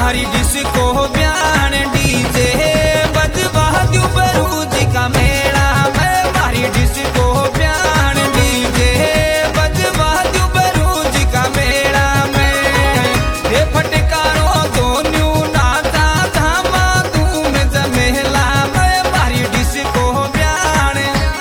मारी डिस्को ब्यान डीजे बजवा दूं बरूज का मेला में। मारी डिस्को ब्यान डीजे बजवा दूं बरूज का मेला में। ये फटकारो दोनों नाचा धामा धूम जमेला में। मारी डिस्को ब्यान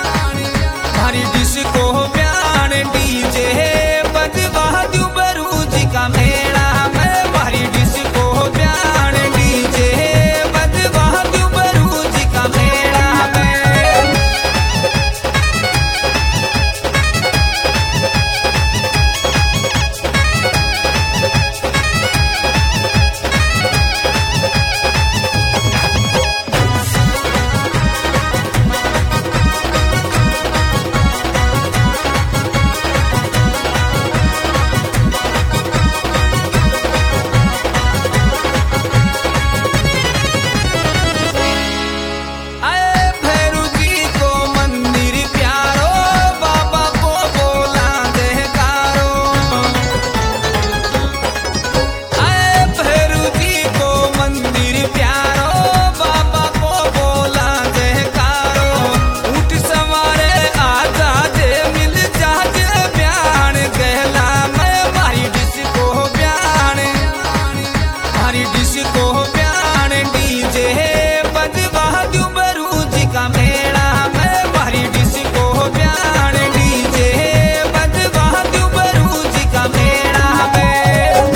डीजे बजवा दूं बरूज का मेला में। मारी डिस्को ब्यान डीजे बजवा दूं बरूज का मेला में। डिस्को ब्यान डीजे बजवा दूं बरूज का मेला में। मारी डिस्को ब्यान डीजे बजवा दूं बरूज का मेला में।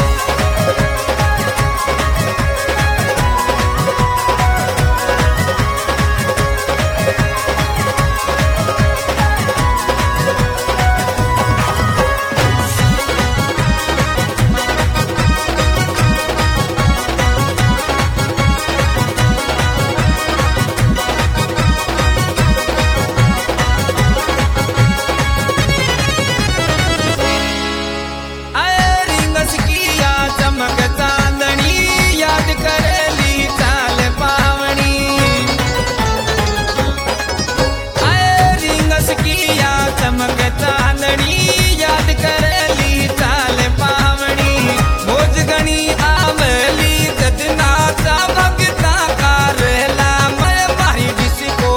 चमक चांदनी याद करेली चाल पावनी। भोज गणी आमली जतना चा भगता का रहला मैं। मारी डिस्को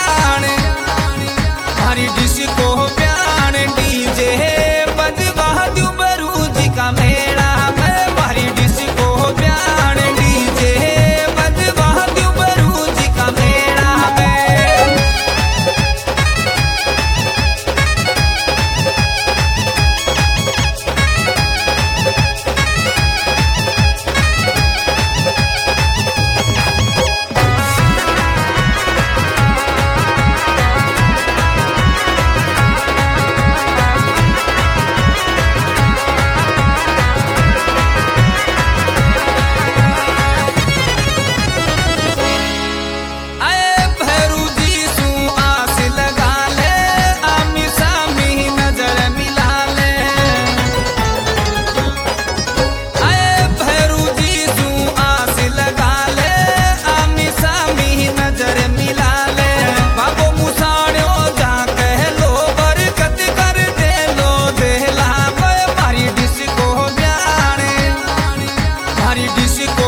ब्यान डीजे बजवा दूं बरूज का मेला में। मारी डिस्को ब्यान डीजे बजवा दूं बरूज का मेला में। डिस्को